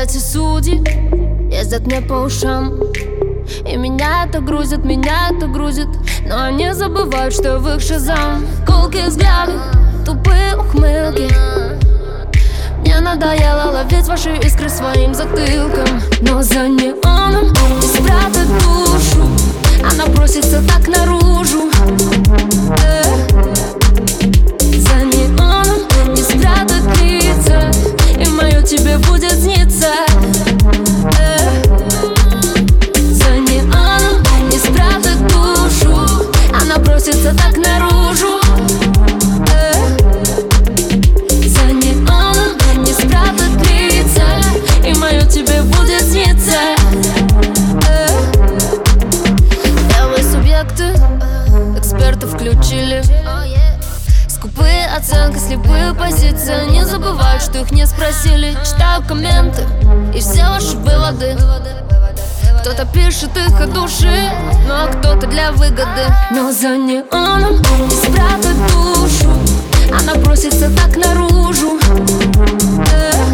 эти судьи ездят мне по ушам. И меня это грузит, но они забывают, что в их шазам. Колкие взгляды, тупые ухмылки. Мне надоело ловить ваши искры своим затылком. Но за неоном не спрятать душу, она просится так наружу. За неоном не спрятать лица, и мое тебе будет сниться. За неоном не спрятать душу, она просится так наружу. За неоном не спрятать лица, и мое тебе будет сниться. Левые субъекты, эксперты включили. Скупые оценки, слепые позиции. Не забывают, что их не спросили. Читаю комменты и все ваши выводы. Кто-то пишет их от души, но кто-то для выгоды. Но за неоном не спрятать душу, она просится так наружу.